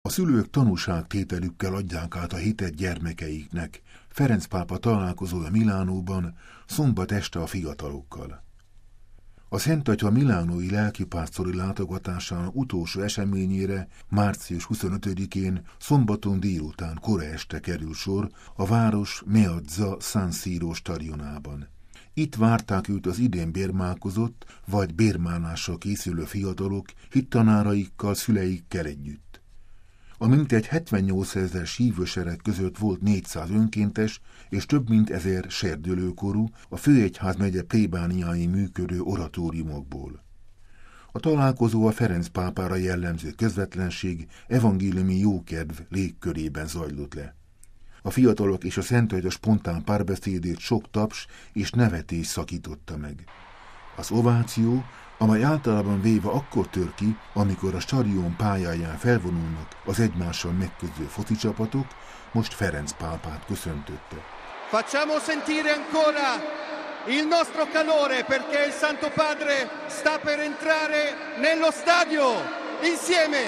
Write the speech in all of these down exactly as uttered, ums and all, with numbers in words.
szülők tanúságtételükkel adják át a hitet gyermekeiknek. Ferenc pápa találkozója Milánóban, szombat este a fiatalokkal. A Szent Atya milánói lelkipásztori látogatásának utolsó eseményére március huszonötödikén szombaton délután kora este kerül sor a város Meazza San Siro stadionában. Itt várták őt az idén bérmálkozott vagy bérmálásra készülő fiatalok hittanáraikkal, szüleikkel együtt. A mintegy hetvennyolcezer hívősereg között volt négyszáz önkéntes és több mint ezer serdülőkorú a főegyházmegye plébániái működő oratóriumokból. A találkozó a Ferenc pápára jellemző közvetlenség, evangéliumi jókedv légkörében zajlott le. A fiatalok és a Szent Atya spontán párbeszédét sok taps és nevetés szakította meg. Az ováció, amely általában véve akkor tör ki, amikor a stadion pályáján felvonulnak az egymással megküzdő foci csapatok, most Ferenc pápát köszöntötte. Facciamo sentire ancora il nostro calore perché il Santo Padre sta per entrare nello stadio insieme.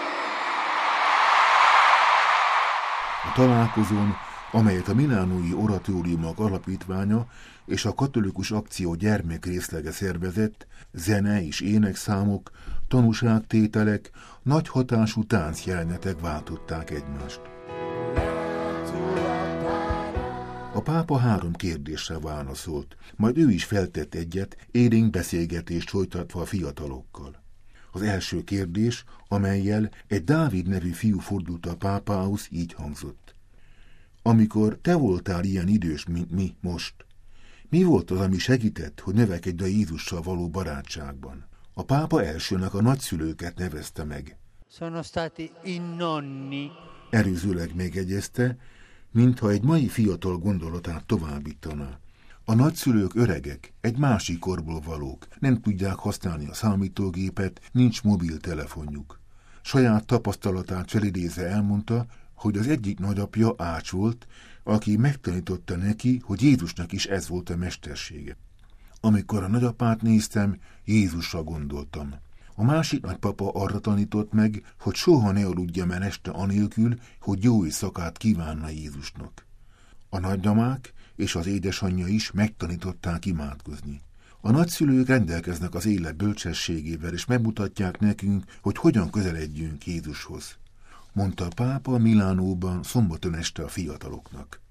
A találkozón, amelyet a Milánói Oratóriumok Alapítványa és a Katolikus Akció gyermekrészlege szervezett, zene és énekszámok, tanúságtételek, nagy hatású táncjelenetek váltották egymást. A pápa három kérdésre válaszolt, majd ő is feltett egyet, élénk beszélgetést folytatva a fiatalokkal. Az első kérdés, amellyel egy Dávid nevű fiú fordult a pápához, így hangzott. Amikor te voltál ilyen idős, mint mi most, mi volt az, ami segített, hogy növekedj a Jézussal való barátságban? A pápa elsőnek a nagyszülőket nevezte meg. Sono stati i nonni. Előzőleg megjegyezte, mintha egy mai fiatal gondolatát továbbítaná. A nagyszülők öregek, egy másik korból valók, nem tudják használni a számítógépet, nincs mobiltelefonjuk. Saját tapasztalatát felidézve elmondta, hogy az egyik nagyapja Ács volt, aki megtanította neki, hogy Jézusnak is ez volt a mestersége. Amikor a nagyapát néztem, Jézusra gondoltam. A másik nagypapa arra tanított meg, hogy soha ne aludjam el este anélkül, hogy jó éjszakát kívánna Jézusnak. A nagyanyák és az édesanyja is megtanították imádkozni. A nagyszülők rendelkeznek az élet bölcsességével, és megmutatják nekünk, hogy hogyan közeledjünk Jézushoz, mondta a pápa Milánóban szombaton este a fiataloknak.